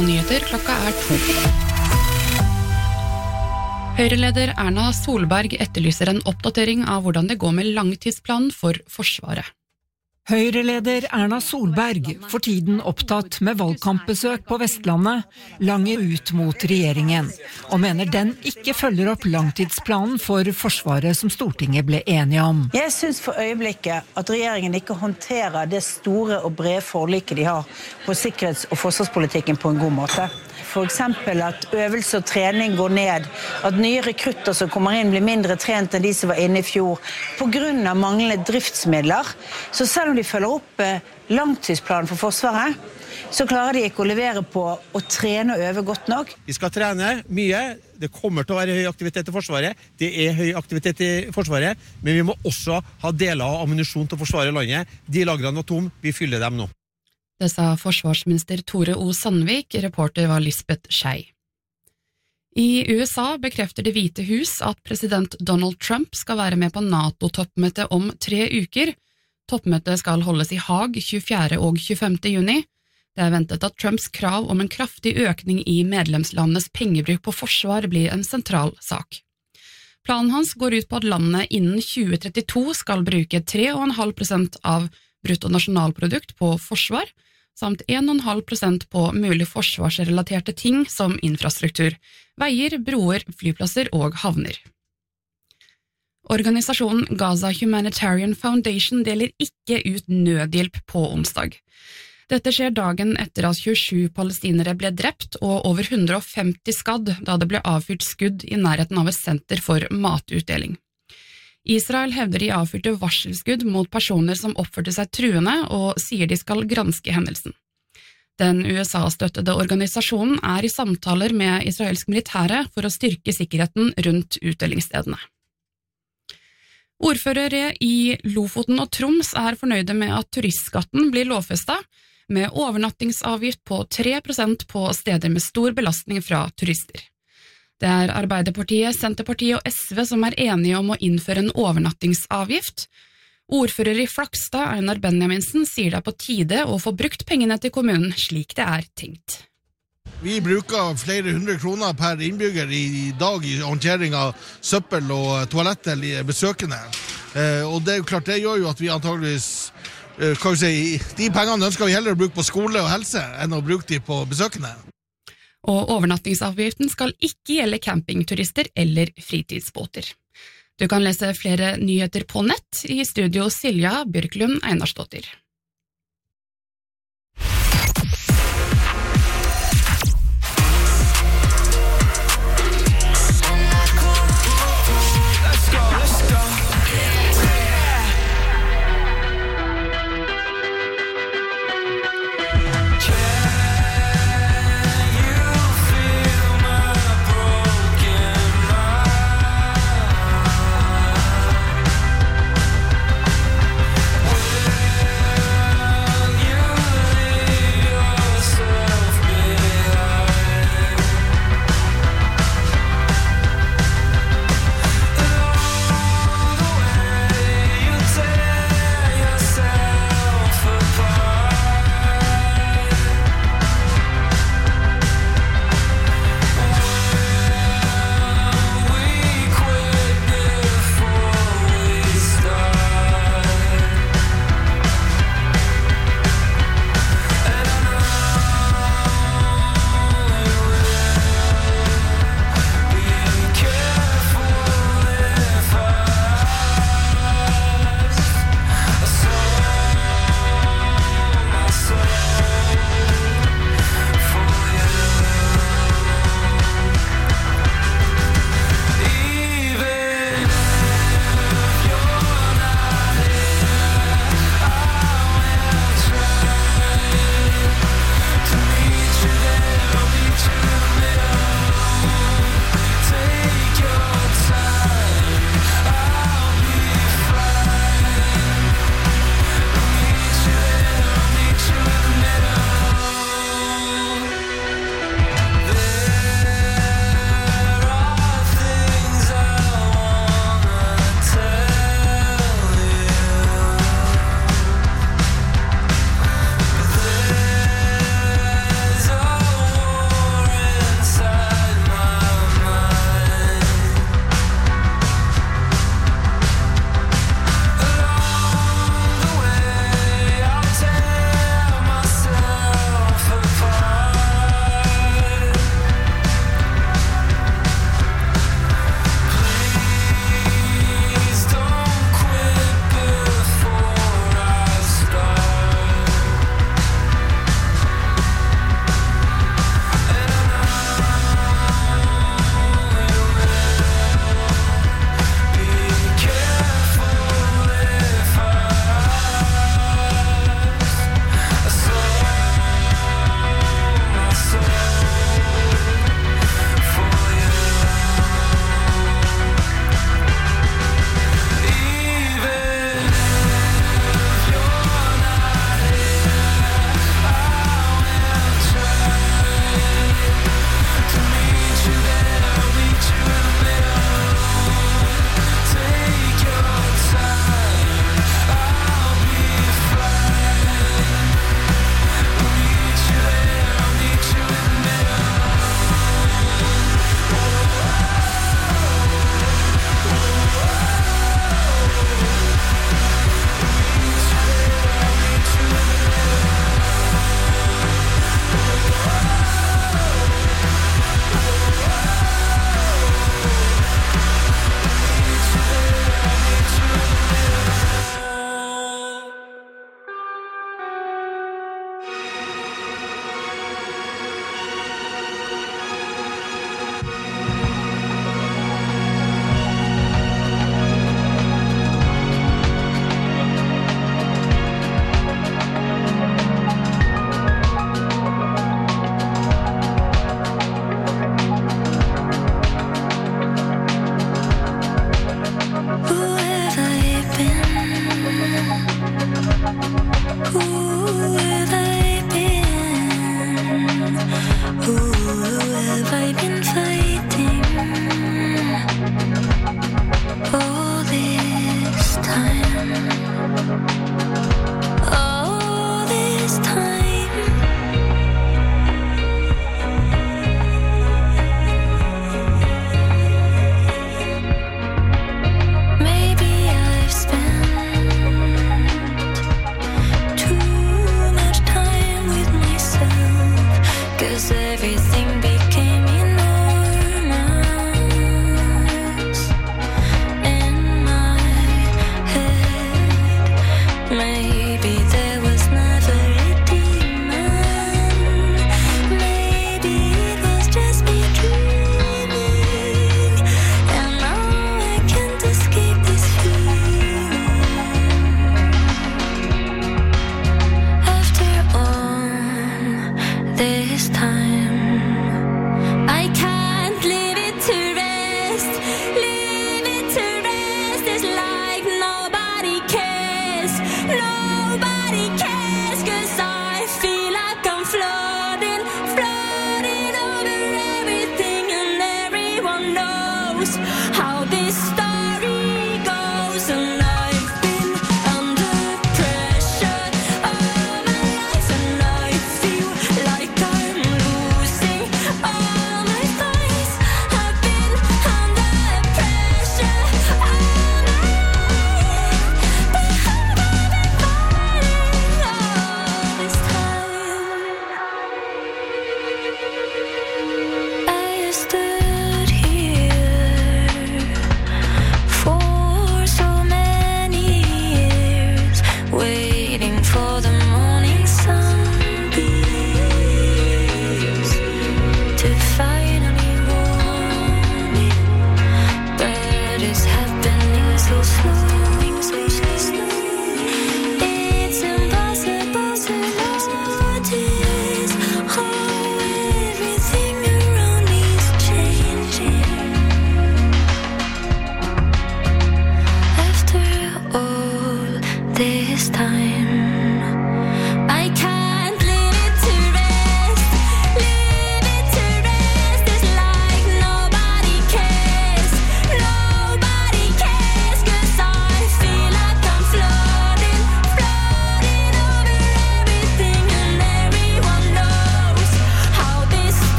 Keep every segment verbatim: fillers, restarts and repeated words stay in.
Nyheter, klokka er to. Høyreleder Erna Solberg etterlyser en oppdatering av hvordan det går med langtidsplanen for Forsvaret. Høyreleder Erna Solberg, for tiden opptatt med valgkampbesøk på Vestlandet, langer ut mot regjeringen, og mener den ikke følger opp langtidsplanen for Forsvaret som Stortinget ble enige om. Jeg synes for øyeblikket at regjeringen ikke håndterer det store og brede forliket de har på sikkerhets- og forsvarspolitikken på en god måte. For eksempel at øvelse og trening går ned, at nye rekrutter som kommer inn blir mindre trent enn de som var inne i fjor, på grunn av manglende driftsmidler. Så selv om de følger opp langtidsplanen for Forsvaret, så klarer de ikke å levere på å trene og øve godt nok. Vi skal trene mye, det kommer til å være høy aktivitet i Forsvaret, det er høy aktivitet i Forsvaret, men vi må også ha deler av ammunisjon til å forsvare landet. De lagrene var tom, vi fyller dem nå. Det sa forsvarsminister Tore O. Sandvik, reporter var Lisbeth Skei. I U S A bekrefter Det hvite hus at president Donald Trump skal være med på NATO-toppmøtet om tre uker. Toppmøtet skal holdes i Haag tjuefjerde og tjuefemte juni. Det er ventet at Trumps krav om en kraftig økning i medlemslandenes pengebruk på forsvar blir en sentral sak. Planen hans går ut på at landet innen tjue trettito skal bruke tre komma fem prosent av bruttonasjonalprodukt på forsvar, samt en komma fem prosent på mulig forsvarsrelaterte ting som infrastruktur, veier, broer, flyplasser og havner. Organisasjonen Gaza Humanitarian Foundation deler ikke ut nødhjelp på onsdag. Dette skjer dagen etter at tjuesju palestinere ble drept og over hundre og femti skadd da det ble avfyrt skudd i nærheten av et senter for matutdeling. Israel hevder de avfyrte varselskudd mot personer som oppførte seg truende og sier de skal granske hendelsen. Den U S A-støttede organisasjonen er i samtaler med israelsk militære for å styrke sikkerheten rundt utdelingsstedene. Ordførere i Lofoten og Troms er fornøyde med at turistskatten blir lovfestet, med overnattingsavgift på tre prosent på steder med stor belastning fra turister. Det er Arbeiderpartiet, Senterpartiet og S V som er enige om å innføre en overnattingsavgift. Ordfører i Flakstad, Einar Benjaminsen, sier det er på tide å få brukt pengene til kommunen slik det er tenkt. Vi bruker flere hundre kroner per innbygger i dag i håndtering av søppel og toalett til besøkende. Og det er jo klart, det gjør jo at vi antageligvis, kan vi si, de pengene ønsker vi heller å bruke på skole og helse enn å bruke de på besøkende. Og overnattingsavgiften skal ikke gjelde campingturister eller fritidsbåter. Du kan lese flere nyheter på nett i studio Silja Bjørklund Einarsdottir.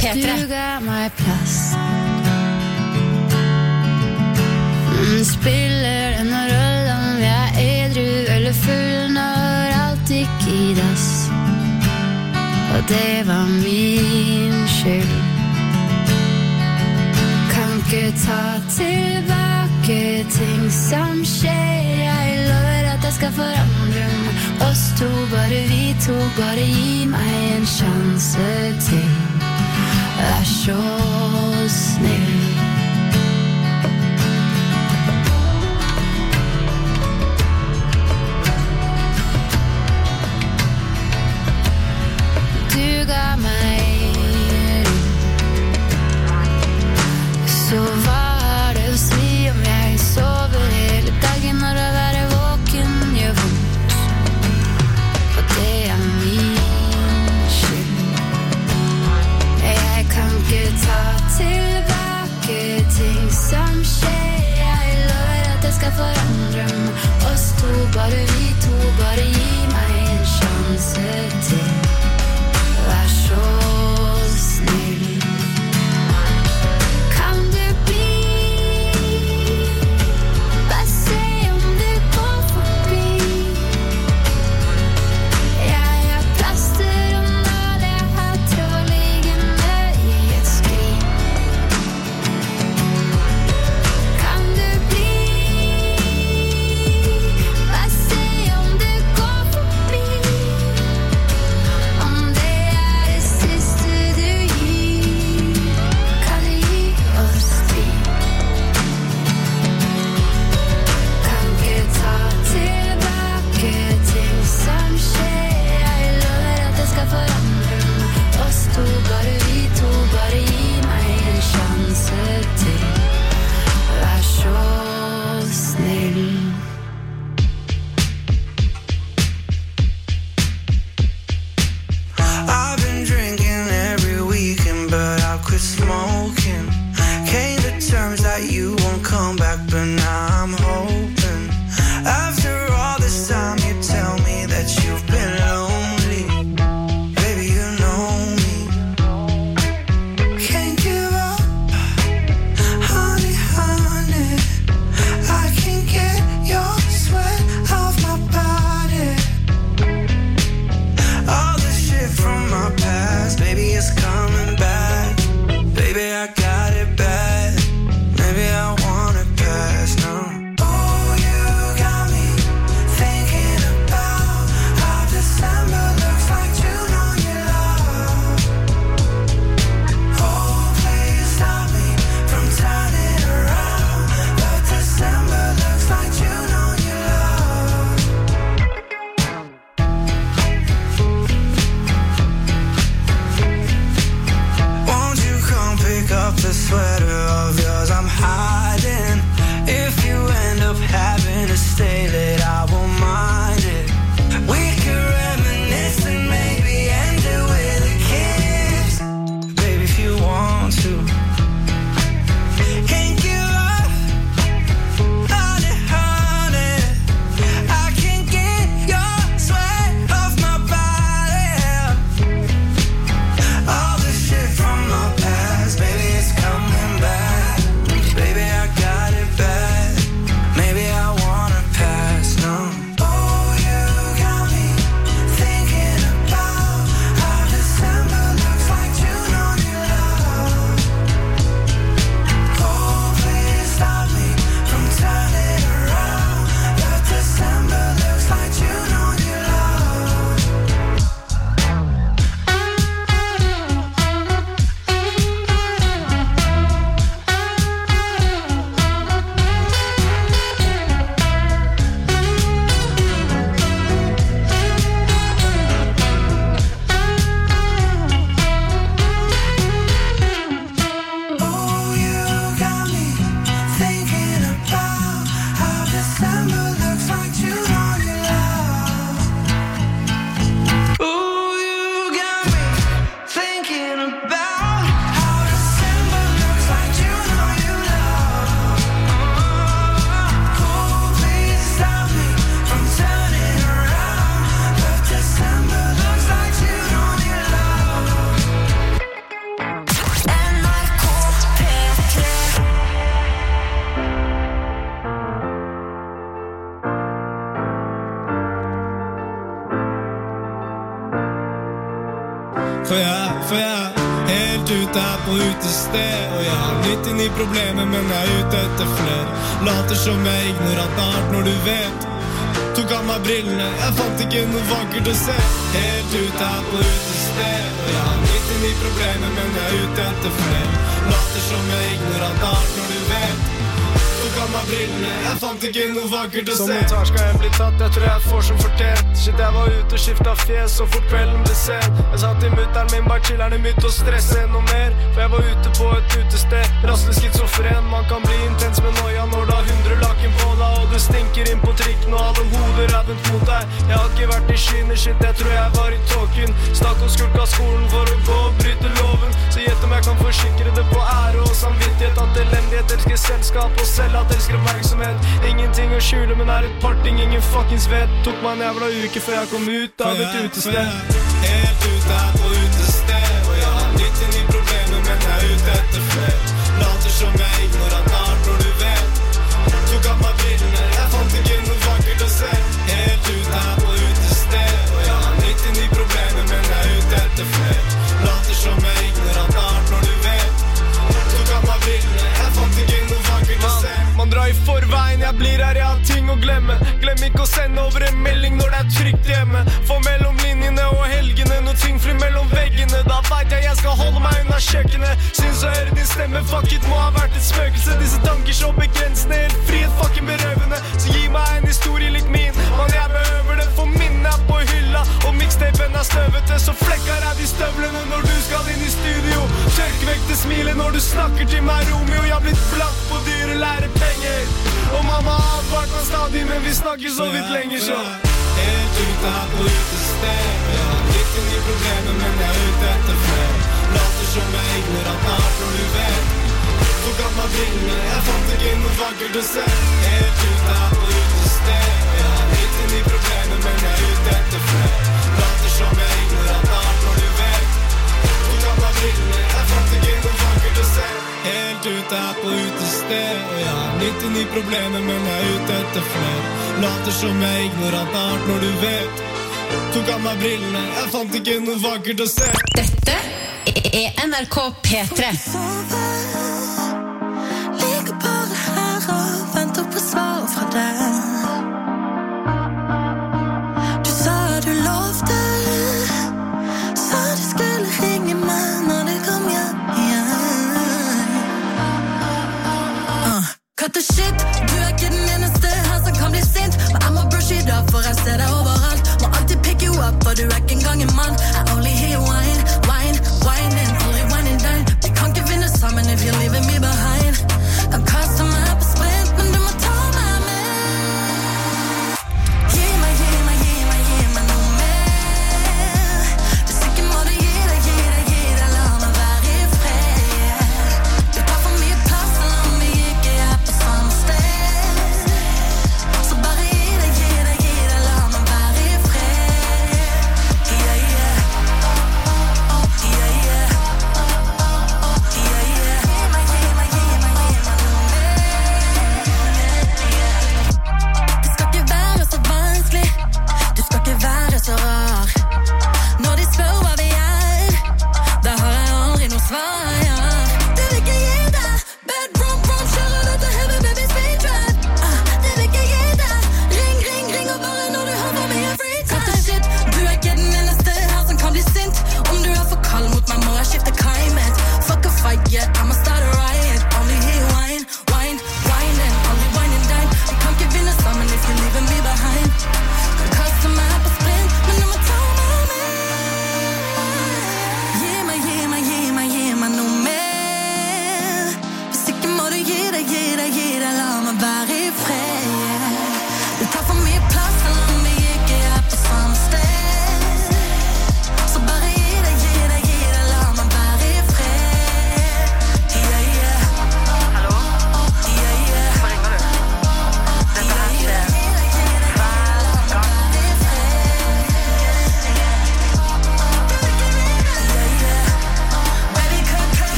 P tre. Du ga meg plass. Mm, spiller det noen rolle om vi er edru eller full når alt gikk i dass? Og det var min skyld. Kan ikke ta tilbake ting som skjer. Jeg lover at jeg skal forandre meg. Oss to, bare vi to, bare gi meg en sjanse til. Vær så snill. Du ga meg ro. Så hva har det å si om jeg sover hele dagen når å være våken gjør vondt? Og det er min skyld. Jeg kan ikke ta tilbake ting som skjer. Jeg lover at jeg skal forandre meg. Oss to, bare vi to, bare gi meg en sjanse til. Vær så snill. Kan du bli? Bare se om du går forbi. Jeg har plaster og nål, jeg har tråd liggende i et skrin. Kan du bli? Bare se om du går forbi. Om det er det siste du gir, kan du gi oss tid. Kan ikke ta tilbake ting som skjer. Jeg lover at jeg skal forandre meg. Oss to, bare vi to, bare gi meg en sjanse til. Vær så snill. I've been drinking every weekend, but I'll quit smoking. Came to terms that you won't come back, but now I'm hoping. After all this time, you tell me that you've been lonely. Baby, you know me. Can't give up, honey, honey. I can't get your sweat off my body. All the shit from my past, baby, it's coming back. Baby, I got it bad. Maybe I want it past now. ute her på utested, og jeg har nittini problemer, men jeg er ute etter flere. Later som jeg er ignorant når du vet. Tok av meg brillene, jeg fant ikke noe vakkert å se. Helt ute her på utested, og jeg har nittini problemer, men jeg er ute etter flere. Later som jeg er ignorant når du vet. Tok av meg brillene, jeg fant ikke noe vakkert å se. Som notar skal jeg bli tatt, jeg tror jeg får som fortjent. Shit, jeg var ute og skiftet fjes, så fort kvelden ble sen. Jeg sa til mutteren min, bare chillerne mitt og stresse enda mer. For jeg var ute på et utested, rastløs schizofren. Man kan bli intens med noia når du har hundre laken på deg, og du stinker inn på trikken, og alle hoder er vendt mot deg. Jeg har ikke vært i skyene, shit, jeg tror jeg var i tåken. Stakk og skulka skolen for å gå og bryte loven. Så gjett om jeg kan forsikre det på ære og samvittighet, at elendighet elsker selskap og selv at elsker oppmerksomhet. Ingenting å skjule, men er et parting ingen fuckings vet. Tok meg en jævla uke før jeg kom ut av et utested. Helt ute her på utested, og jeg har nittini problemer, men jeg er ute etter flere. Later som jeg er ignorant når du vet. Tok av meg brillene, jeg fant ikke noe vakkert å se. Helt ute her på utested, og jeg har nittini problemer, men jeg er ute etter flere. Later som jeg er ignorant når du vet. Tok av meg brillene, jeg fant ikke noe vakkert å se. Man drar i forveien, jeg blir her, jeg har ting å glemme. Glem ikke å sende over en melding når det er trygt hjemme. For mellom linjene og helgene, noe tyngfri mellom veggene. Da vet jeg jeg skal holde meg unna kjøkkenet. Syns å høre din stemme, fuck it, må ha vært et spøkelse. Disse tanker så begrensende, helt fri, et fucking berøvende. Så gi meg en historie lik min, man jeg behøver det. For minnet er på hylla, og mixtapen er støvete. Så flekker er de støvlene når du skal inn i studio. Tørk vekk det smilet når du snakker til meg, Romeo. Jeg har blitt blakk på dyre lærepenger, og mamma har advart meg stadig, men vi snakker så vidt lenger så. Helt ute her på utested, og jeg har nittini problemer, men jeg er ute etter flere. Later som jeg er ignorant når du vet. Tok av meg brillene, jeg fant ikke noe vakkert å se. Helt ute her på utested, og jeg har nittini problemer, men jeg er ute etter flere. Later som jeg er ignorant når du vet. Tok av meg brillene, jeg fant ikke noe vakkert å se. Helt ute her på utested, og jeg har nittini problemer, men jeg er ute etter flere. Later som jeg er ignorant når du vet. Tok av meg brillene, jeg fant ikke noe vakkert å se. Dette er N R K P tre. Ligger bare her og venter på svar fra deg. Du sa du lovte, sa du skulle ringe meg når du kom hjem igjen. uh. Cut the shit, du er ikke den eneste her som kan bli sint. Men jeg må brush it up, for jeg ser deg overalt. Må alltid pick you up, for du er ikke engang en mann. I only hear wine, wine, wine and only wine and dine. Vi kan ikke vinne sammen if you're leaving me behind. Kan kaste meg på sprint, men du må ta meg med. Gi meg, gi meg, gi meg, gi meg noe mer. Hvis ikke må du gi deg, gi deg, gi deg, la meg være i fred. Du tar for mye plass, selv om vi ikke er på samme sted. Så bare gi deg, gi deg, gi deg, la meg være i fred. Yeah, yeah. Yeah, yeah. Yeah, yeah. Gi meg, gi meg,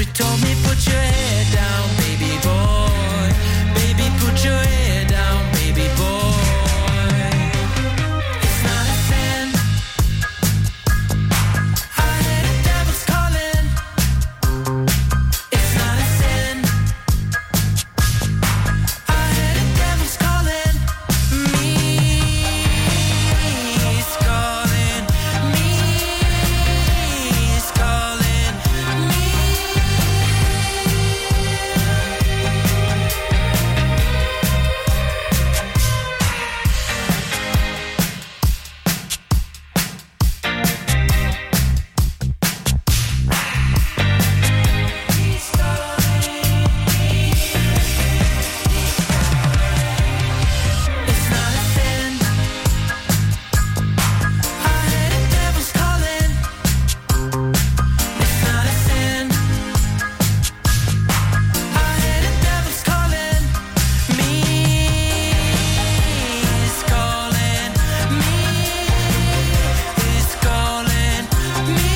She told me put your head down, baby boy. Baby, put your head down, baby boy. It's not a sin. I heard the devil's calling. It's not a sin. I heard the devil's calling me. He's calling me. He's calling me. It's not a sin. I heard the devil's calling. It's not a sin. I heard the devil's calling me. He's calling me. He's calling me.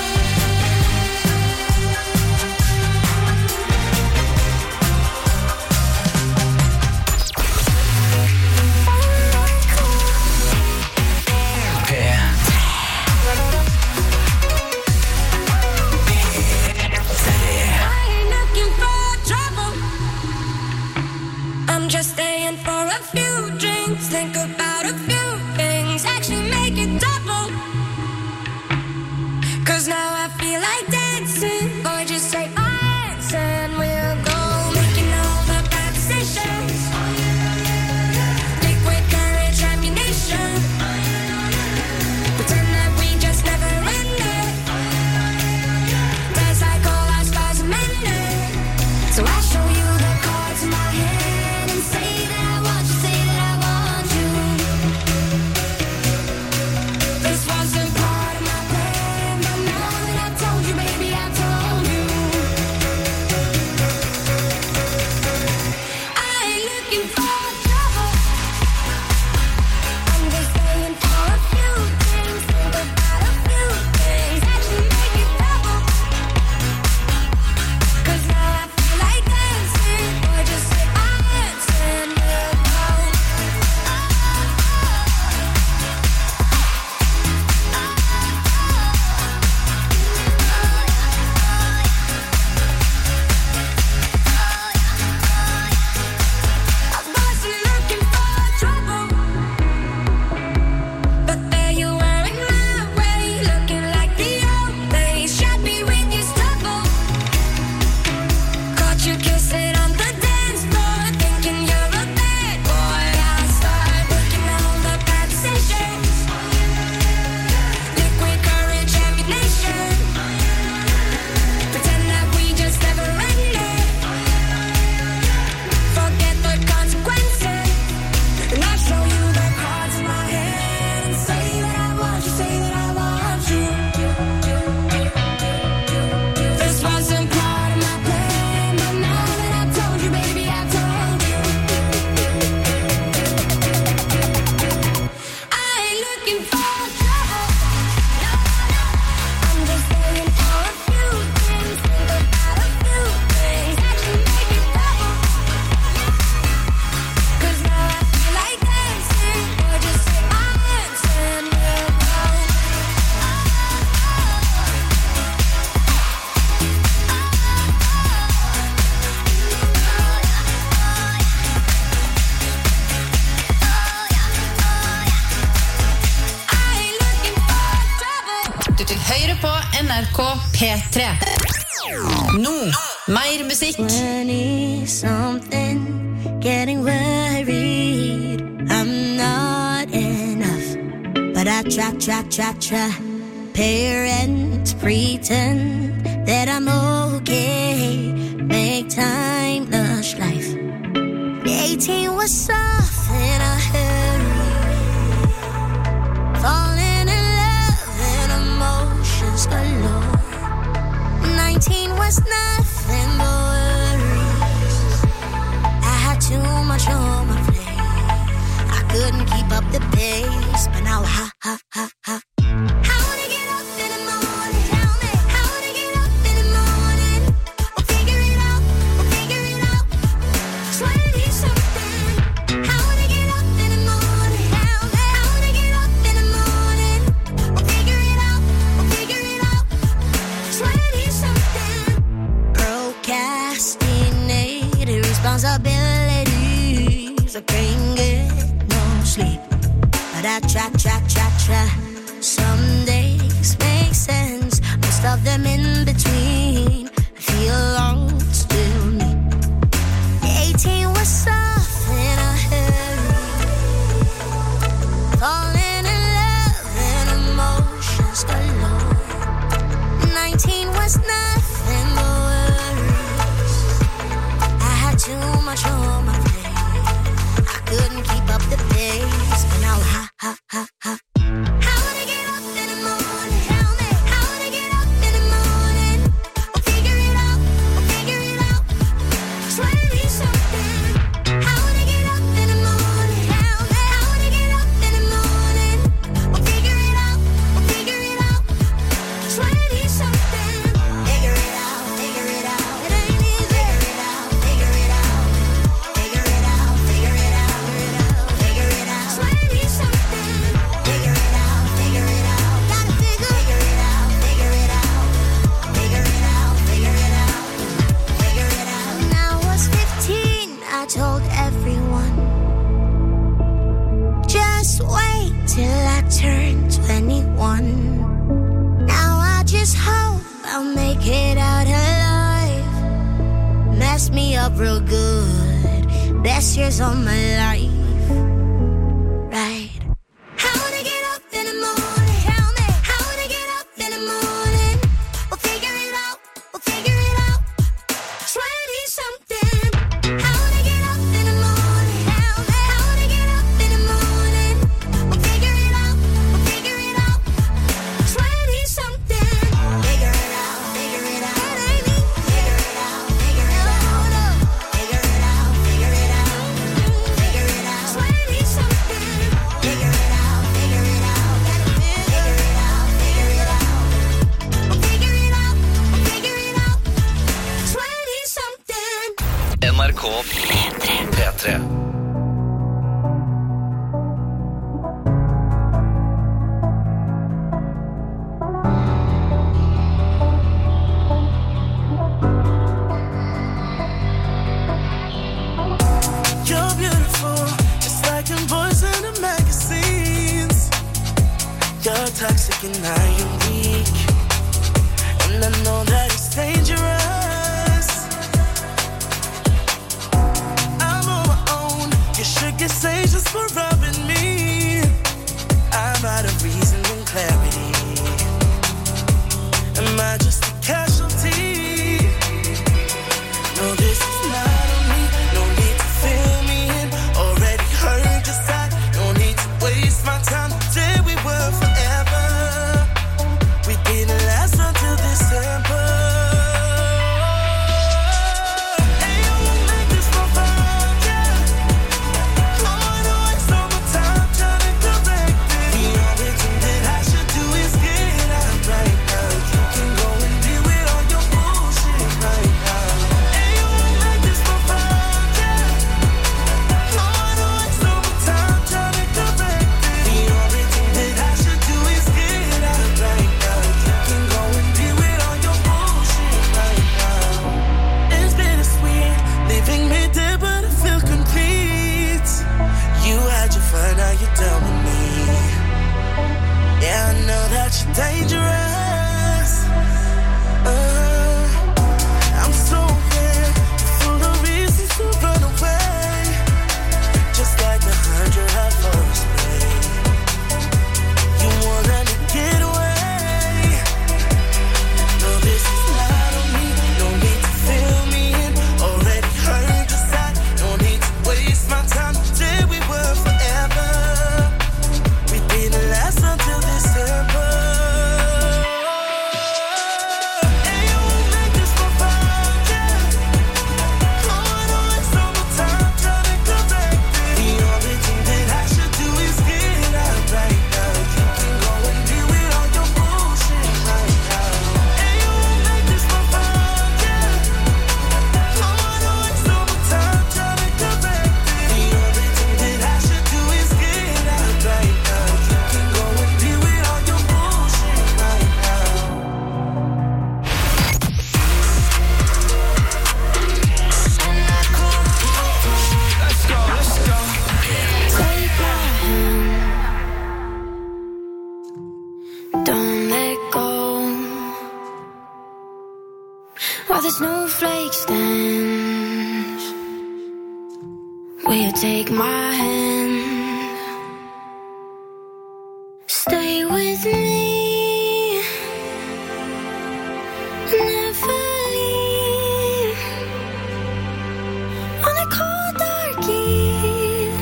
I ain't looking for trouble. I'm just staying for a few drinks. Think about a few things. Actually make it double. Cause now I feel like dancing. Or just say dance and we'll go. Making all the bad decisions. Liquid courage, ammunition. Pretend that we just never ended. Dance like all our stars are mended. So I show you the cards in my hand and say that I want you, say that I want you. This wasn't part of my plan, but now that I've told you, baby, I told you. I ain't looking for trouble. I'm just staying for a few things. Think about a few things. Actually make it double. Cause now I feel like dancing. Or just say dance and we'll go. I wasn't looking for trouble, but there you were in my way, looking like the old days. Shot me with your stubble. Caught you kissing on the dance floor, thinking you're a bad boy. I start making all the bad decisions. Liquid courage, ammunition. Pretend that we just never ended. Forget the consequences. And I show you the cards in my hand and say that I want you, say that I want you. This wasn't part of my plan, but now that I've told you, baby, I've told you. I ain't looking for trouble. No, no. I'm just staying for a few things. Think about a few things. Actually make it double. Cause now I feel like dancing. Or just say dance and we'll go. I ain't looking for trouble. Du, du hører på N R K P tre. Nå, mer musikk. twenty something, getting worried. I'm not enough, but I try, try, try, try. Parents pretend that I'm okay. Make time, lush life. eighteen was soft in a hurry. Falling in love and emotions galore. nineteen was nothing but worries. I had too much on my plate. I couldn't keep up the pace, but now ha ha ha ha. I wanna get up in the morning, tell me. I wanna get up in the morning. days I can't get no sleep, but I try, try, try, try. Some days make sense, most of them in between I feel lost to me. eighteen was soft in a hurry, falling in love and emotions galore. Nineteen was nothing but worries, I had too much on my plate, I couldn't keep up the pace, but now ha, ha, ha, ha. Told everyone, just wait till I turn twenty-one. Now I just hope I'll make it out alive. Mess me up real good, best years of my life, right? How would I get up in the morning? Tell me, how would I get up in the morning? We'll figure it out, we'll figure it out. twenty something. N R K P tre. You're beautiful, just like in boys in the magazines. You're toxic and I am weak, and I know that it's dangerous. Should get saved just for rubbing me. I'm out of reason and clarity. Am I just a casualty? No, this is not on me. No need to fill me in. Already heard your side. No need to waste my time. Say we were forever. We didn't last until December. Right now, you can go and be the snowflakes dance. Will you take my hand? Stay with me. Never leave. On a cold dark eve.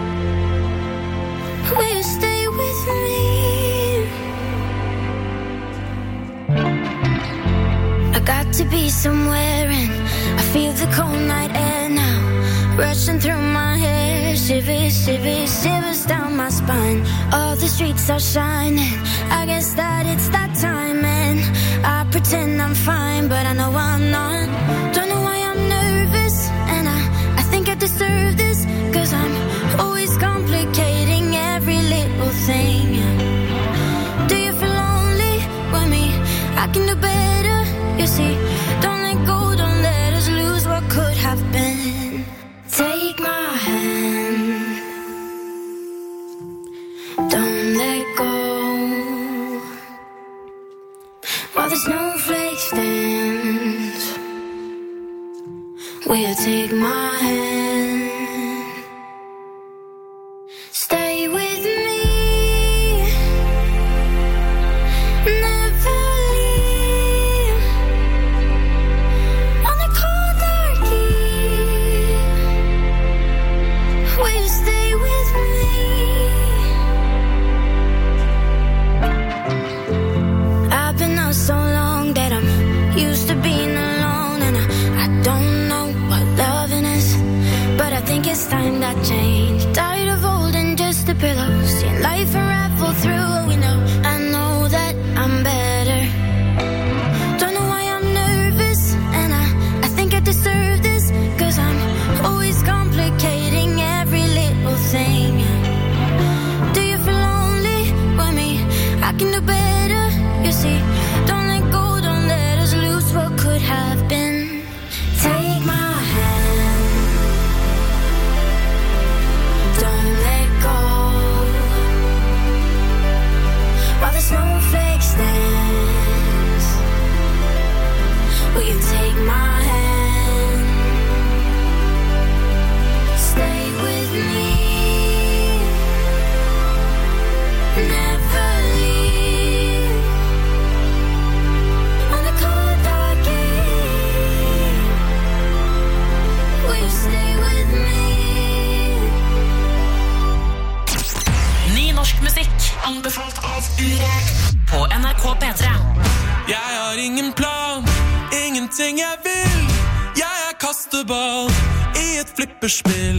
Will you stay with me? I got to be somewhere and I feel the cold night air now rushing through my hair. Shivers, shivers, shivers down my spine. All the streets are shining. I guess that it's that time and I pretend I'm fine, but I know I'm not. Don't know why I'm nervous and I, I think I deserve this, cause I'm always complicating every little thing. Do you feel lonely with me? I can do better, you see. Don't let go, don't let us lose what could have been. Take my hand. Don't let go. While the snowflakes dance, will you take my hand? Stay with me. Never leave. On the cold dark eve. Will you stay with me? I've been out so long that I'm used to being alone, and I, I don't know what loving is, but I think it's time that change. Tired of holding just the pillows, seeing life unravel through what we know. I know that I'm better. Don't know why I'm nervous, and I, I think I deserve this, cause I'm always complicating every little thing. Do you feel lonely with me? I can do better, you see. Don't let go, don't let us lose what could have been. Take my hand. Don't let go. While the snowflakes dance, will you take my hand? Stay with me. Never leave. On the cold dark eve, will you stay with me? Ny norsk musikk, anbefalt av Urek på N R K P tre. Jeg har ingen plan, ingenting jeg vil. Jeg er kasteball i et flipperspill.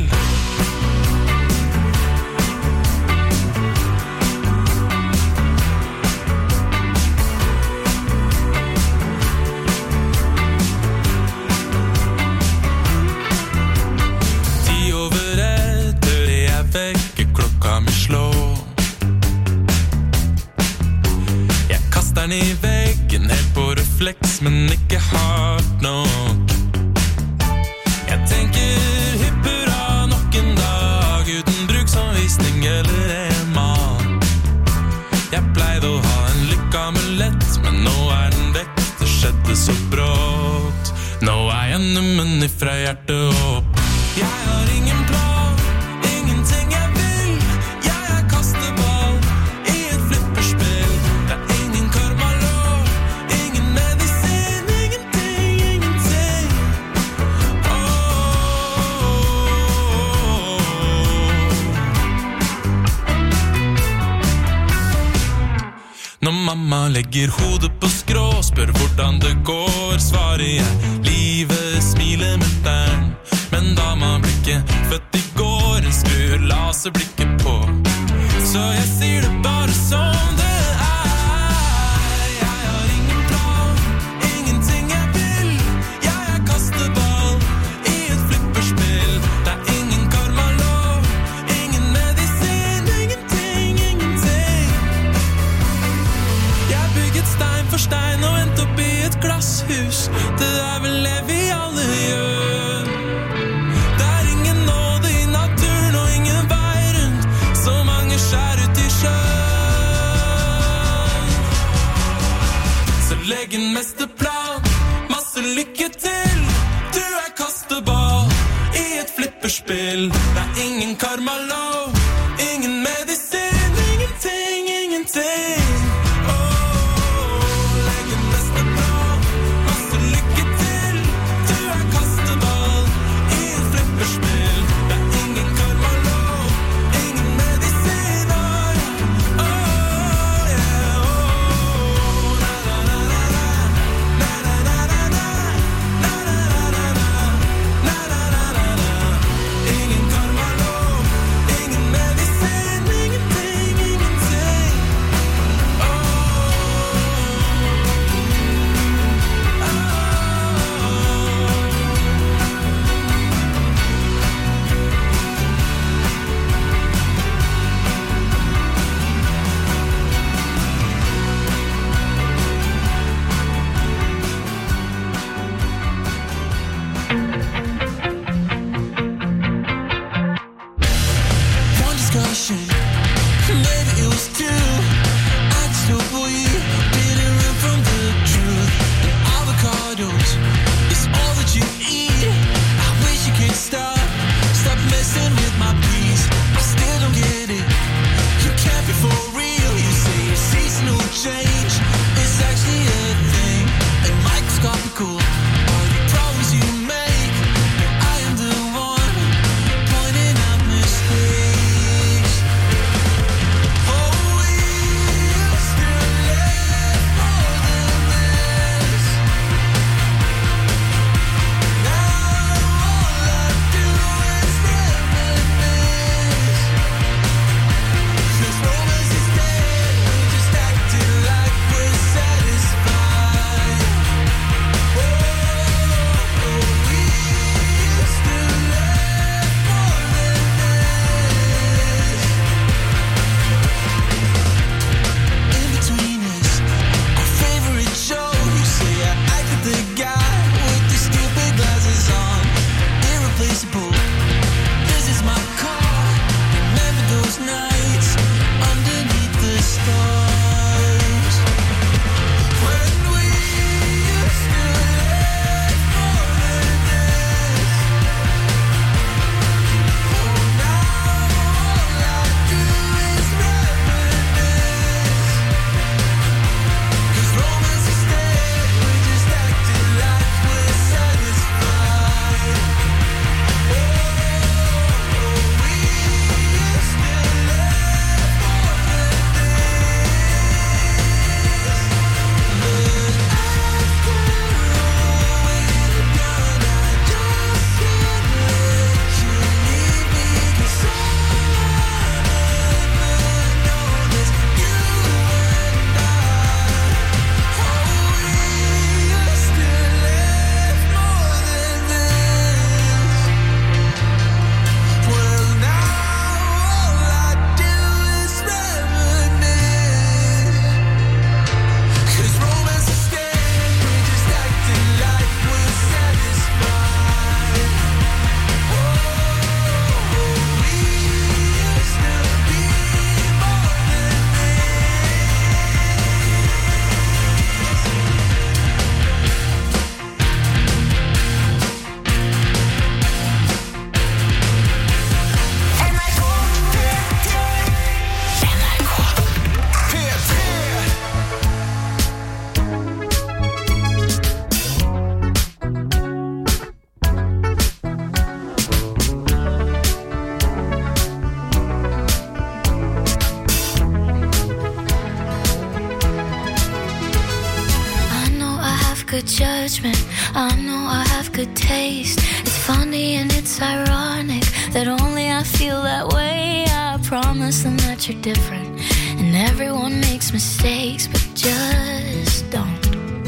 Ti over ett, hører jeg vekke klokka mi slå. Jeg kaster den i veggen helt på refleks, men ikke hardt nok. Jeg tenker hipp hurra nok en dag, uten bruksanvisning eller en mann. Jeg pleide å ha en lykkeamulett, men nå er den vekk, det skjedde så brått. Nå er jeg nummen ifra hjertet opp. Jeg har ingen plan, ingenting jeg vil. Jeg er kasteball i et flipperspill. Det er ingen karmalov, ingen medisin, ingenting, ingenting. Når mamma legger hodet på skrå, spør hvordan det går, svarer jeg, livet smiler mutteren. Men dama blir ikke født i går, en skrur laserblikket på. Så jeg sier det bare som det er. Jeg har ingen plan, ingenting jeg vil. Jeg er kasteball i et flipperspill. Det er ingen karmalov, ingen medisin, ingenting, ingenting. Jeg bygget stein for stein og endte opp i et glasshus. Det er vel det vi alle gjør. Det er ingen nåde i naturen og ingen vei rundt. Så mange skjær ut i sjøen. Så legg en mesteplan, masse masse lykke til. Du er kasteball i et flipperspill. Det er ingen karma lov, ingen medisin, ingenting, ingenting. good judgment. I know I have good taste. It's funny and it's ironic that only I feel that way. I promise them that you're different, and everyone makes mistakes, but just don't.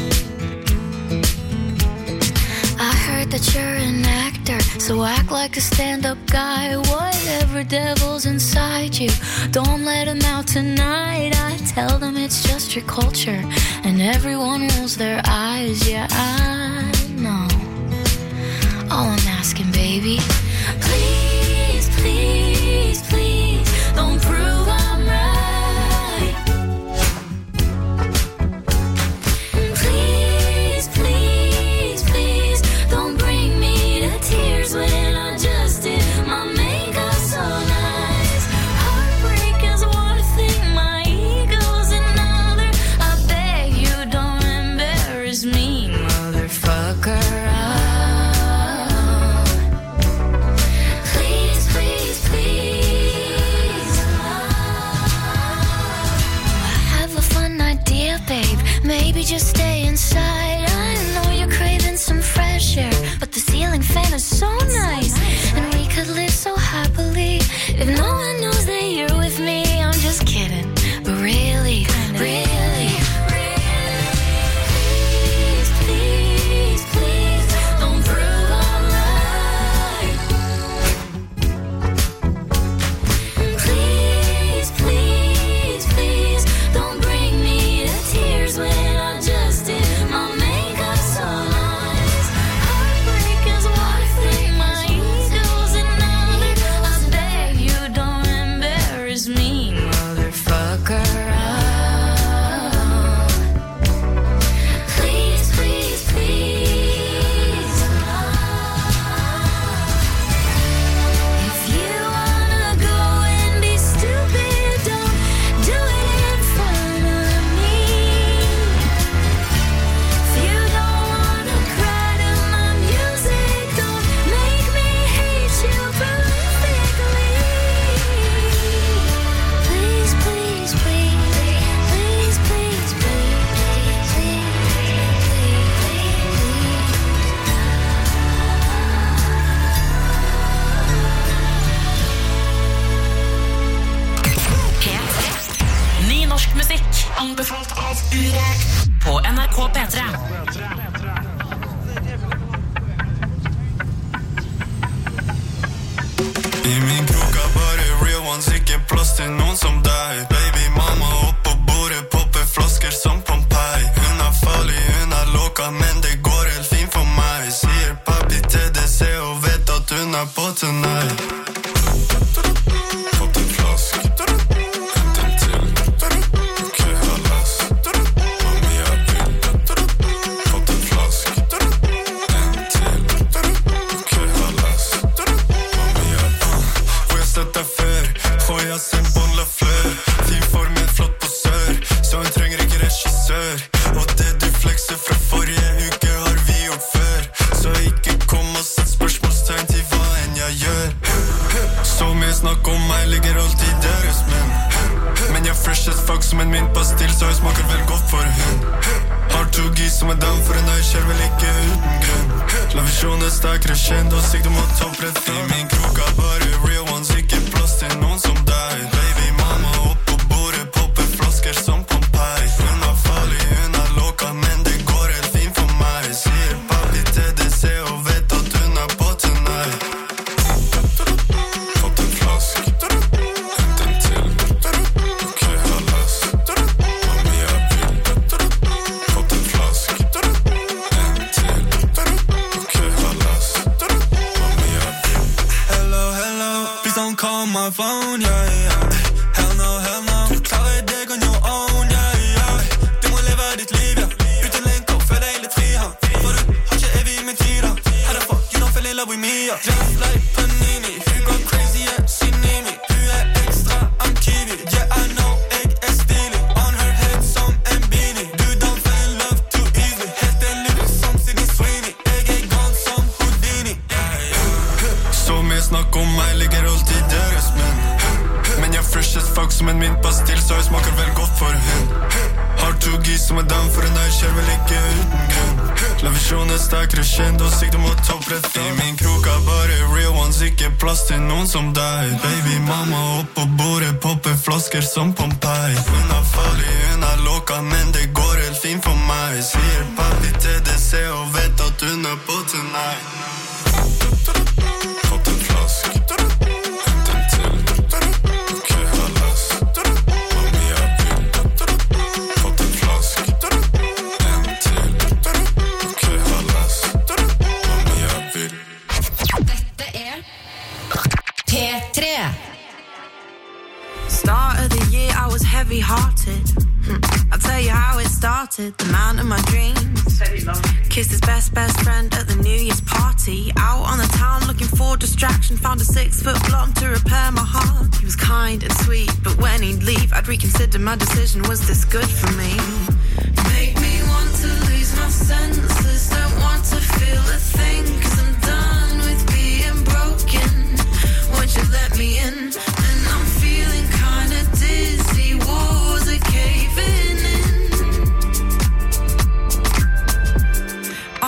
I heard that you're an actor, so act like a stand-up guy. Whatever devil's inside you, don't let him out tonight. I tell them it's just your culture, and everyone rolls their eyes. Yeah, I know. All I'm asking, baby, please, please, please, don't prove I'm right. Please, please, embarrass me, motherfucker. Please, please, please. I have a fun idea, babe. Maybe just stay inside. I know you're craving some fresh air, but the ceiling fan is so nice, and we could live so happily if no one knows that you're with me. I'm just kidding, but really, really, please, please, please, don't prove I'm right. Please, please, please, don't bring me to tears when I just did my makeup so nice. Heartbreak is what I think my ego's another. I beg you don't embarrass me, motherfucker. Please, please, please. If you wanna go and be stupid, don't do it in front of me. If you don't wanna cry to my music, don't make me hate you prolifically. Please, please, please, please, please, please, please, P tre. Ny norsk musikk anbefalt av Urek på N R K P tre. I min krok er bare real ones, ikke plass til noen som deg. Baby mamma opp på bordet, popper flasker som Pompeii. Hun er farlig, hun er låka, men det går helt fint for meg. Sier papi til D C og vet at hun er på tonight. Fått en flask, hent en til. Ok, hallas, mami er vill. Fått en flask, en til. Ok, hallas, mami er vill. Hvor jeg sett deg før, får jeg sin bon la fleur. Fin form, en flott posør, så hun trenger ikke regissør. Og det du flekser fra forrige uke har vi gjort før. Så ikke kom og sett spørsmålstegn til hva enn jeg gjør. Så mye snakk om meg ligger alltid i deres munn. Men jeg er fresh as fuck som en myntpastill, så jeg smaker vel godt for hun. Har to gis som er down for en øy, skjer vel ikke uten grunn. La visjonen steg crescendo, sikte mot topprett. I min krok er bare real ones, ikke plass til noen som deg. Baby mamma opp på bordet, popper flasker som Pompeii. Hun er farlig, hun er låka, men det går helt fint for meg. Sier papi til D C og vet at hun er på tonight. Fått en flask, hent en til. Ok, hallas, mami er vill. Fått en flask, en til. Ok, hallas, mami er vill. Hello, hello, please don't call my phone, yeah, yeah. Hell no, hell no, du klarer deg on your own, yeah, yeah. Du må leve ditt liv, ja. Uten lenk og føle deg litt fri, ja. For du har ikke evig med tid, da. How the fuck, you don't fell in love with me, yeah. Just like Panini, you go crazy, yeah, she need me. Du er ekstra, I'm kiwi, yeah, I know, jeg er stilig. On her head som en beanie. Du don't fall in love too easy. Helt en lyd som Sydney Sweeney. Jeg er gone som Houdini, yeah, yeah. Så mye snakk om meg ligger alltid i deres munn. Men jeg er fresh as fuck som en myntpastill, så jeg smaker vel godt for hun. Har to gis som er down for en øy, skjer vel ikke uten grunn. La visjonen steg crescendo, sikte mot topprett. I min krok er bare real ones, ikke plass til noen som deg. Baby mamma opp på bordet, popper flasker som Pompeii. Hun er farlig, hun er låka, men det går helt fint for meg. Sier papi til D C og vet at hun er på tonight. Fått en flask, hent en til. Ok, hallas, mami er vill. Fått en flask, en til. Ok, hallas, mami er vill. Dette er P tre. Start of the year, I was heavy-hearted. Hmm. I'll tell you how it started. The man of my dreams kissed his best, best friend at the New Year's party. Out on the town looking for distraction. Found a six-foot blonde to repair my heart. He was kind and sweet, but when he'd leave, I'd reconsider my decision. Was this good for me? Make me want to lose myself.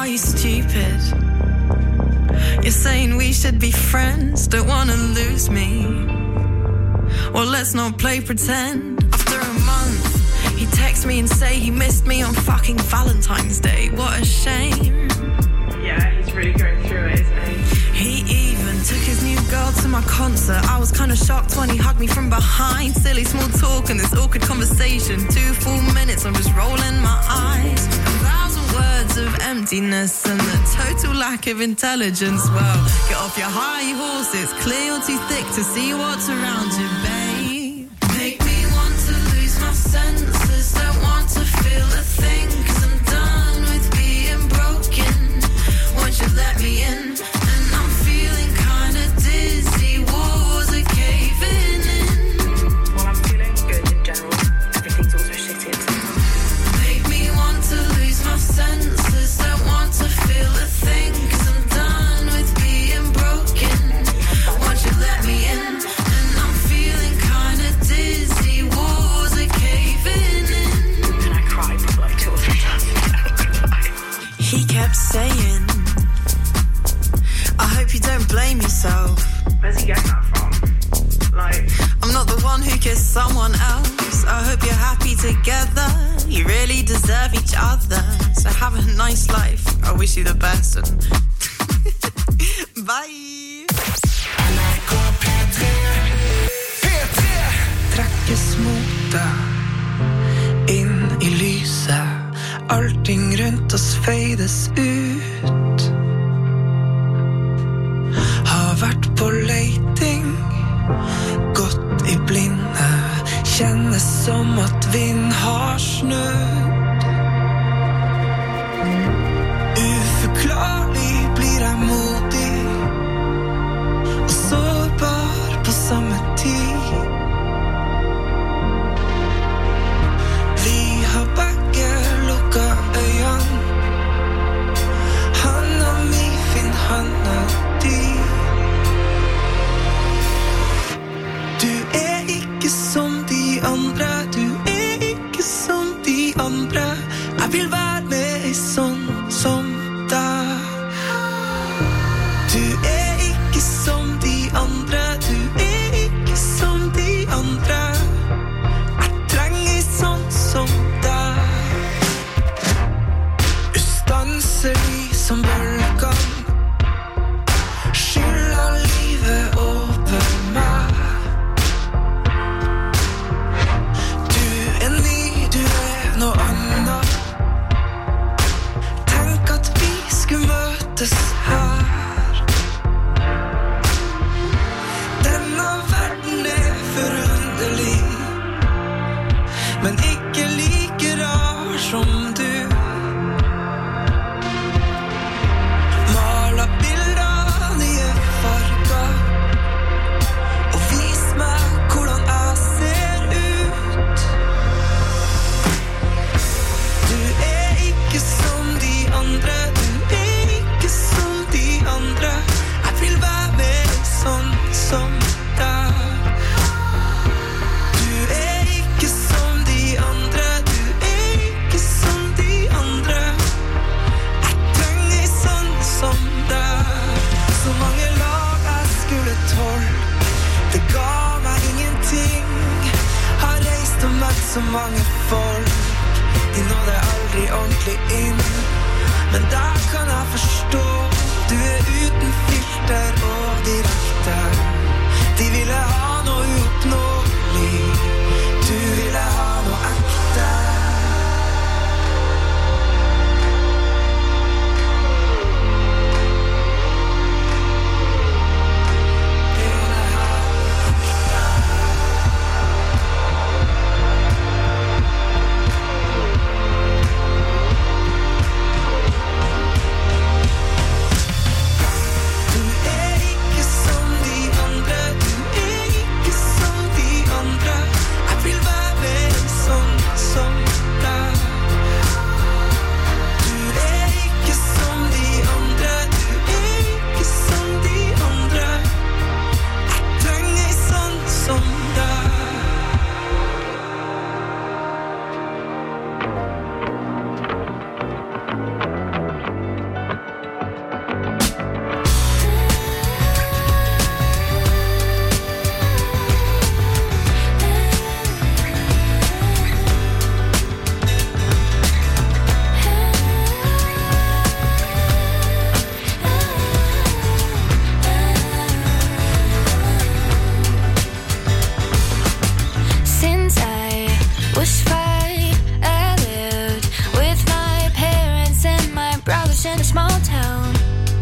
you stupid? You're saying we should be friends, don't wanna lose me. Well, let's not play pretend. After a month, he texts me and say he missed me on fucking Valentine's Day. What a shame. Yeah, he's really going through it, isn't he? He even took his new girl to my concert. I was kind of shocked when he hugged me from behind. Silly small talk and this awkward conversation. Two full minutes, I'm just rolling my eyes. A thousand words of emptiness and the total lack of intelligence. Well, get off your high horse, it's clear you're too thick to see what's around you, babe. Make me want to lose my senses, don't want to feel a thing, 'cause I'm done with being broken. Won't you let me in? And I'm feeling kinda dizzy, walls are caving in. Well, I'm feeling good in general. Everything's also shitted. Make me want to lose my senses, don't want to feel a thing, 'cause I'm done with being broken. Won't you let me in? And I'm feeling kinda dizzy, walls are caving in. And I cried for like two or three times. He kept saying, I hope you don't blame yourself. Where's he getting that from? Like, I'm not the one who kissed someone else. I hope you're happy together. You really deserve each other. So have a nice life. I wish you the best and bye. N R K P tre P tre Trekkes mot deg inn i lyset. Allting rundt oss feides ut. Har vært på leiting, gått i blinde. Kjennes som at vind har snudd. Uforklarlig blir jeg modig og sårbar på samme tid. Vi har begge lukket øynene. Handa mi, finn handa di. Du er ikke som de andre, du er ikke som de andre. Jeg vil være med i sånn som deg. Du er ikke som de andre, du er ikke som de andre. Jeg trenger sånn som deg. Ustanselig som bølger, skyller livet over meg. Du er ny, du er noe annet. Tenk at vi skulle møtes her. Denne verden er forunderlig, men ikke like rar som du. Mala bilder, nye farger, og vis meg hvordan jeg ser ut. Du er ikke som de andre, du er ikke som de lives in a small town.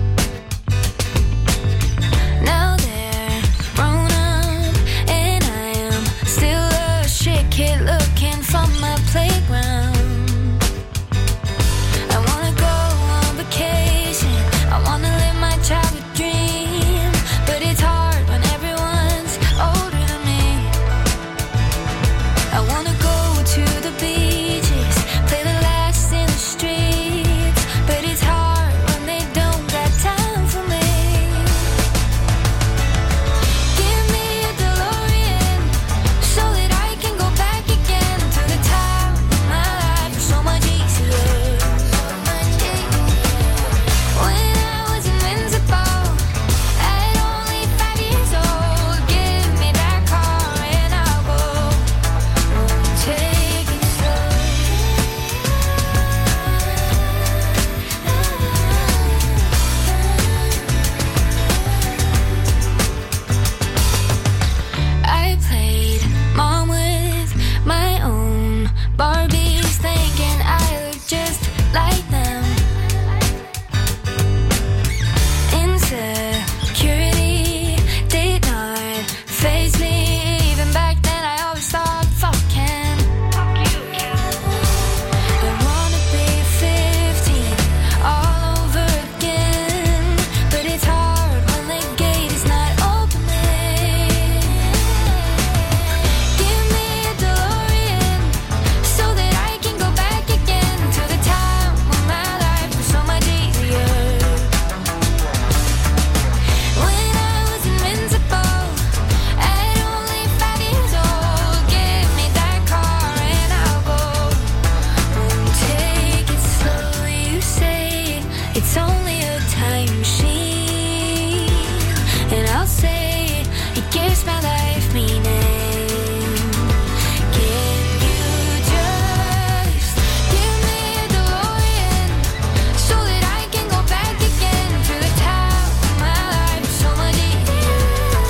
Now they're grown up, and I am still a shit kid looking from my playground. I wanna go on vacation, I wanna live my childhood dream, but it's hard when everyone's older than me. I wanna go to the beaches, play the last in the streets, but it's hard when they don't got time for me. Give me a DeLorean so that I can go back again to the time when my life was so much easier. When I was invincible at only five years old, give me that car and I'll go. Take it slow. I played mom with my own Barbies, thinking I look just like them. Insecurity did not faze me. Even back then I always thought, fuck him. I wanna be fifteen all over again, but it's hard when the gate is not opening. Give me a DeLorean so that I can go back again to the time when my life was so much easier. When I was invincible at only five years old, give me that car and I'll go. Won't take it slow, you say it's only a time machine, and I'll say it gives my life meaning. Can you just give me a DeLorean so that I can go back again to the time when my life was so much easier?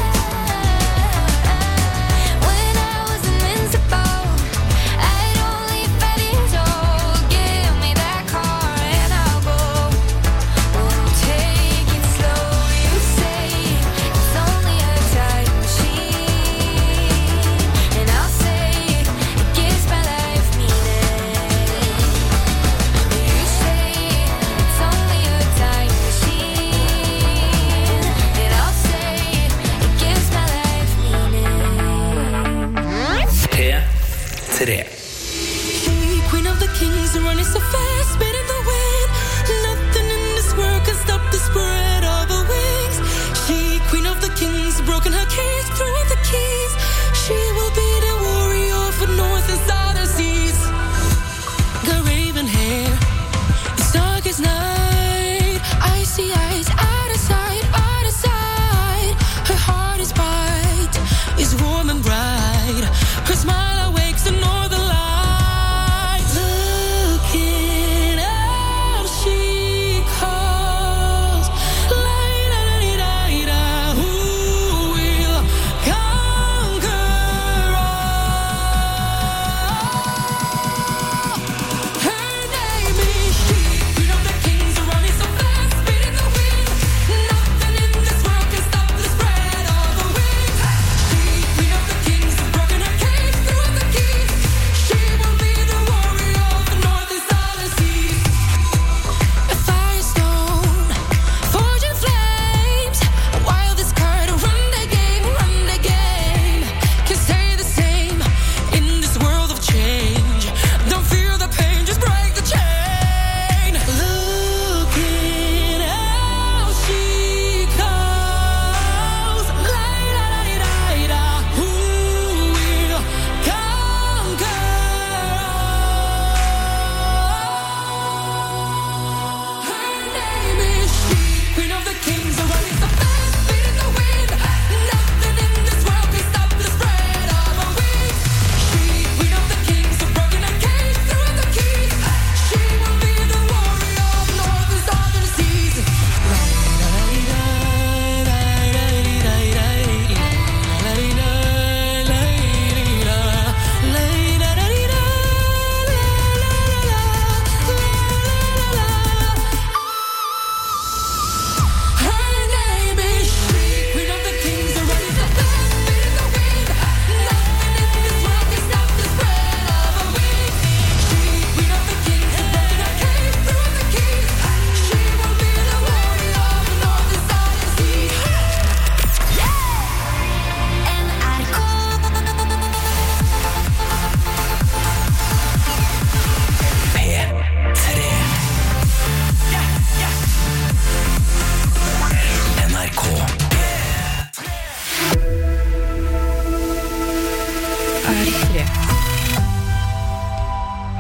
When I was invincible at only five years old, give me that car and I'll go. Won't take it slow, you say it's only a time machine, and I'll say it gives my life meaning. You say it's only a time machine, and I'll say it gives my life meaning. P tre. She, queen of the kings, running so fast, spitting the wind. Nothing in this world can stop the spread of her wings. She, queen of the kings, broken her cage, threw out the keys. She will be the warrior for north and southern seas. Got raven hair, it's dark as night. Icy eyes, out of sight, out of sight. Her heart is bright, is warm and bright. Her smile awakes the northern light. Looking out, she calls. La-da-da-da-da, who will conquer all? Her name is she, queen of the kings, running so fast, spitting the wind.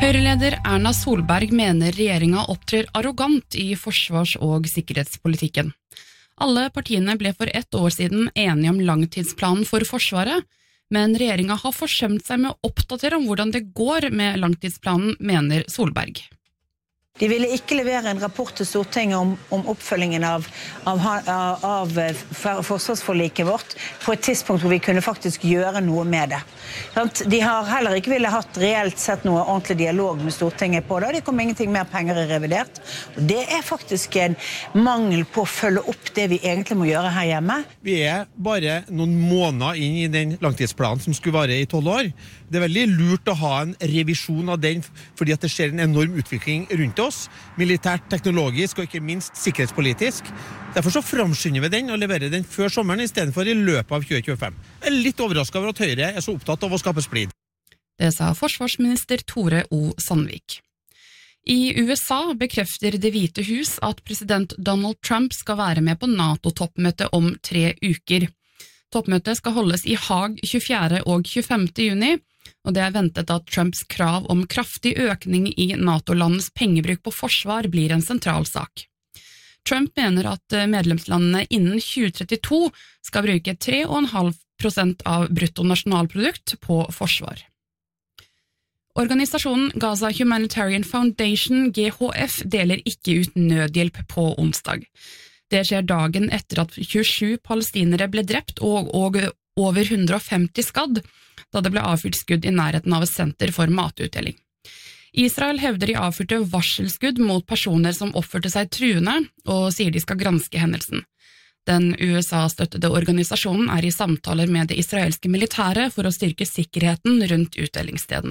Høyreleder Erna Solberg mener regjeringen opptrer arrogant i forsvars- og sikkerhetspolitikken. Alle partiene ble for ett år siden enige om langtidsplanen for Forsvaret, men regjeringen har forsømt seg med å oppdatere om hvordan det går med langtidsplanen, mener Solberg. De ville ikke levere en rapport til Stortinget om, om oppfølgingen av, av, av, av forsvarsforliket vårt på et tidspunkt hvor vi kunne faktisk gjøre noe med det. De har heller ikke ville hatt reelt sett noe ordentlig dialog med Stortinget på det. Det kom ingenting mer penger i revidert. Og det er faktisk en mangel på å følge opp det vi egentlig må gjøre her hjemme. Vi er bare noen måneder inn i den langtidsplanen som skulle vare i tolv år. Det er veldig lurt å ha en revisjon av den, fordi at det skjer en enorm utvikling rundt oss, militært, teknologisk og ikke minst sikkerhetspolitisk. Derfor så framskynder vi den og leverer den før sommeren i stedet for i løpet av tjue tjuefem. Jeg er litt overrasket over at Høyre er så opptatt av å skape splid. Det sa forsvarsminister Tore O. Sandvik. I U S A bekrefter Det hvite hus at president Donald Trump skal være med på NATO-toppmøtet om tre uker. Toppmøtet skal holdes i Haag tjuefjerde og tjuefemte juni, og det er ventet at Trumps krav om kraftig økning i NATO-landets pengebruk på forsvar blir en sentral sak. Trump mener at medlemslandene innen tjue trettito skal bruke tre komma fem prosent av bruttonasjonalprodukt på forsvar. Organisasjonen Gaza Humanitarian Foundation, G H F, deler ikke ut nødhjelp på onsdag. Det skjer dagen etter at tjuesju palestinere ble drept og, og over hundre og femti skadd, da det ble avfyrt skudd i nærheten av et senter for matutdeling. Israel hevder de avfyrte varselskudd mot personer som oppførte seg truende, og sier de skal granske hendelsen. Den U S A-støttede organisasjonen er i samtaler med det israelske militæret for å styrke sikkerheten rundt utdelingsstedene.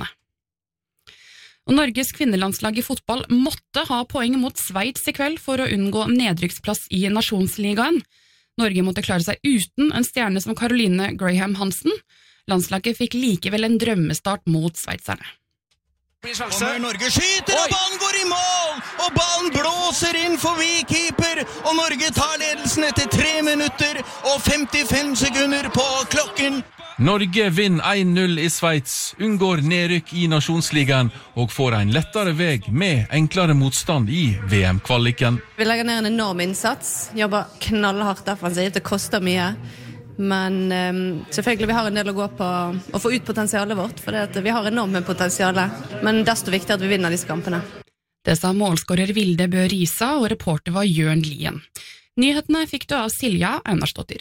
Og Norges kvinnelandslag i fotball måtte ha poeng mot Sveits i kveld for å unngå nedrykksplass i Nasjonsligaen. Norge måtte klare seg uten en stjerne som Caroline Graham Hansen. Landslaget fikk likevel en drømmestart mot sveitserne. Kommer Norge skyter, og ballen går i mål, og ballen blåser inn forbi keeper, og Norge tar ledelsen etter tre minutter og femtifem sekunder på klokken. Norge vinner en null i Sveits, unngår nedrykk i Nasjonsligaen og får en lettere veg med enklere motstand i V M-kvaliken. Vi legger ned en enorm innsats, jobber knallhardt defensivt, det koster mye. Men um, selvfølgelig vi har en del å gå på å få ut potensialet vårt, for det at vi har enormt med potensialet, men desto viktigere at vi vinner disse kampene. Det sa målskårer Vilde Bø Risa, og reporter var Jørn Lien. Nyhetene fikk du av Silja Einarsdottir.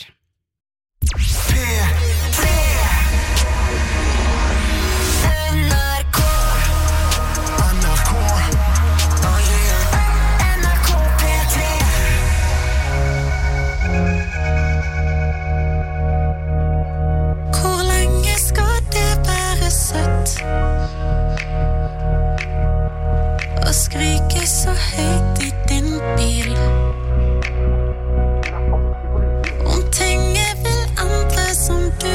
Og skrike så høyt i din bil Om ting jeg vil andre som du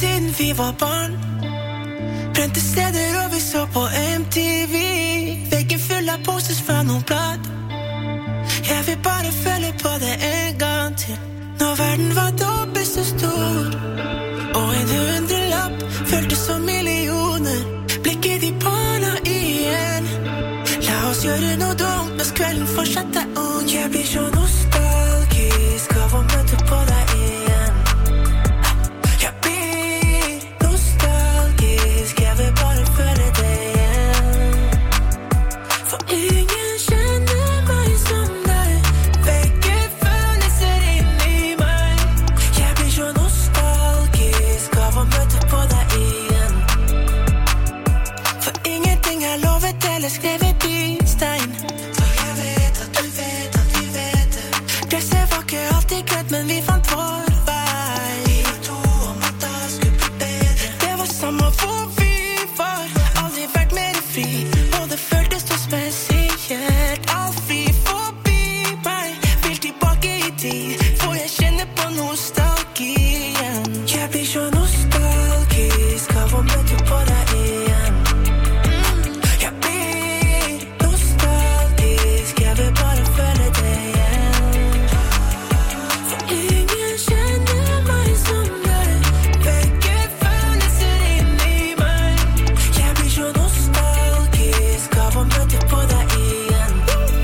tiden vi var barn. Brente steder og vi så på M T V. Veggen full av posters fra noen blad. Jeg vil bare føle på det en gang til. Når verden var dobbelt så stor, og en hundrelapp føltes som millioner. Blikket de barna igjen. La oss gjøre noe dumt mens kvelden fortsetter ung. Jeg blir så nostalgisk av å møte på deg igjen. Jeg blir nostalgisk, jeg vil bare føle det igjen. For ingen kjenner meg som deg. Begge følelser inni meg. Jeg blir så nostalgisk av å møte på deg igjen. For ingenting er lovet eller skrevet i stein. Så jeg vet at du vet at vi vet det. Gresset var ikke alltid grønt, men vi fant vår vei. Vi to om at det skulle bli bedre. Det var samme hvor vi var. Aldri vært mer fri, og det føltes så spesielt. Alt fri forbi meg. Vil tilbake i tid, for jeg kjenner på nostalgien. Jeg blir så nostalgisk av å møte på deg igjen. Jeg blir nostalgisk, jeg vil bare føle det igjen. For ingen kjenner meg som deg. Begge følelser inni meg. Jeg blir så nostalgisk av å møte på deg igjen.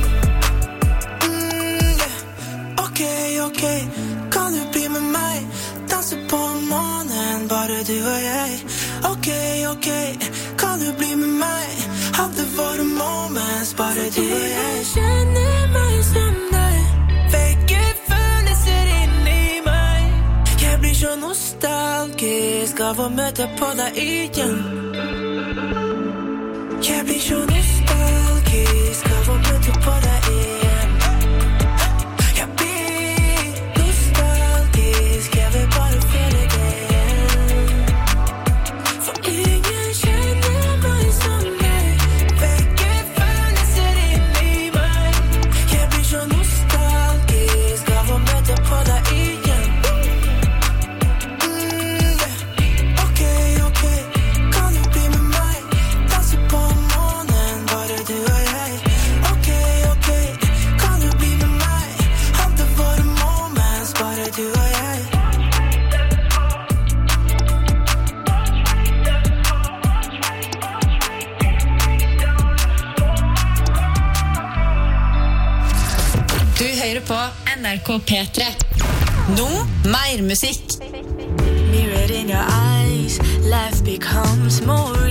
Mm, yeah. Ok, ok, kan du bli med meg? Danse på månen, bare du og jeg. Ok, ok, kan du bli med meg? Hadde våre moments, bare du og jeg. Kjenner meg som deg. Begge følelser inni meg. Jeg blir så nostalgisk av å møte på deg igjen. Jeg blir så nostalgisk av å møte på deg igjen. Jeg blir nostalgisk, jeg vil bare føle det igjen. For ingen kjenner meg som deg. Begge følelser inni meg. Jeg blir så nostalgisk av å møte på deg igjen. Mm, yeah. Ok, ok, kan du bli med meg? Danse på månen, bare du og jeg. Ok, ok, kan du bli med meg? Hadde våre moments, bare du og jeg. Du hører på N R K P tre. Nå, mer musikk. Mirror in your eyes, life becomes more